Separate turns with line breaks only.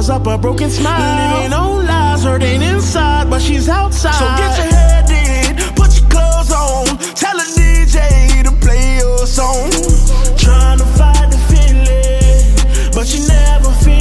covers up a broken smile. Living on lies, hurting inside, but she's outside. So get your head in, put your clothes on. Tell a DJ to play your song. Trying to fight the feeling, but you never feel